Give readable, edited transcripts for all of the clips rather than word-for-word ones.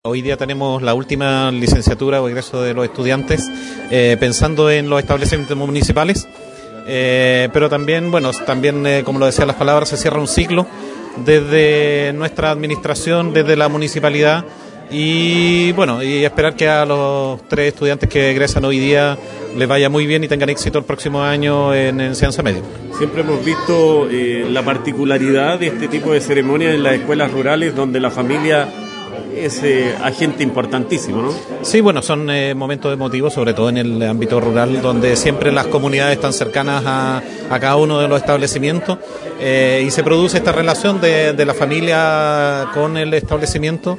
Hoy día tenemos la última licenciatura o egreso de los estudiantes pensando en los establecimientos municipales, pero también, como lo decían las palabras, se cierra un ciclo desde nuestra administración, desde la municipalidad y esperar que a los 3 estudiantes que egresan hoy día les vaya muy bien y tengan éxito el próximo año en enseñanza media. Siempre hemos visto la particularidad de este tipo de ceremonias en las escuelas rurales donde la familia es agente importantísimo, ¿no? Sí, son momentos emotivos, sobre todo en el ámbito rural, donde siempre las comunidades están cercanas a cada uno de los establecimientos y se produce esta relación de la familia con el establecimiento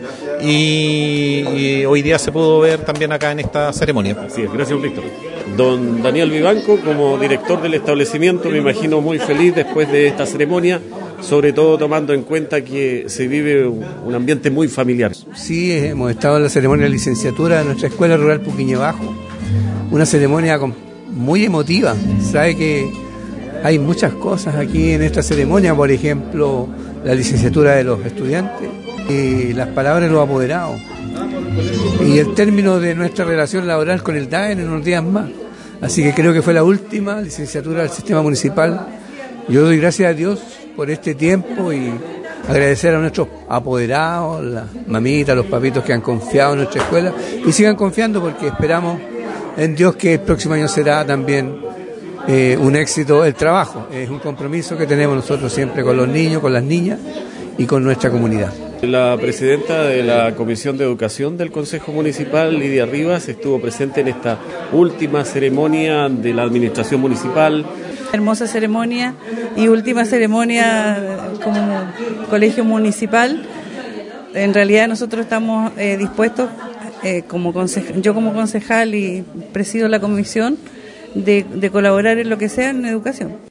y hoy día se pudo ver también acá en esta ceremonia. Así es, gracias, Víctor. Don Daniel Vivanco, como director del establecimiento, me imagino muy feliz después de esta ceremonia, sobre todo tomando en cuenta que se vive un ambiente muy familiar. Sí, hemos estado en la ceremonia de licenciatura de nuestra escuela rural Puquiñe Bajo, una ceremonia muy emotiva. Sabe que hay muchas cosas aquí en esta ceremonia, por ejemplo, la licenciatura de los estudiantes y las palabras de los apoderados y el término de nuestra relación laboral con el DAEN en unos días más. Así que creo que fue la última licenciatura del sistema municipal. Yo doy gracias a Dios por este tiempo y agradecer a nuestros apoderados, las mamitas, los papitos que han confiado en nuestra escuela y sigan confiando porque esperamos en Dios que el próximo año será también un éxito el trabajo. Es un compromiso que tenemos nosotros siempre con los niños, con las niñas y con nuestra comunidad. La presidenta de la Comisión de Educación del Consejo Municipal, Lidia Rivas, estuvo presente en esta última ceremonia de la administración municipal. Hermosa ceremonia y última ceremonia como colegio municipal. En realidad nosotros estamos dispuestos, yo como concejal y presido la comisión, de colaborar en lo que sea en educación.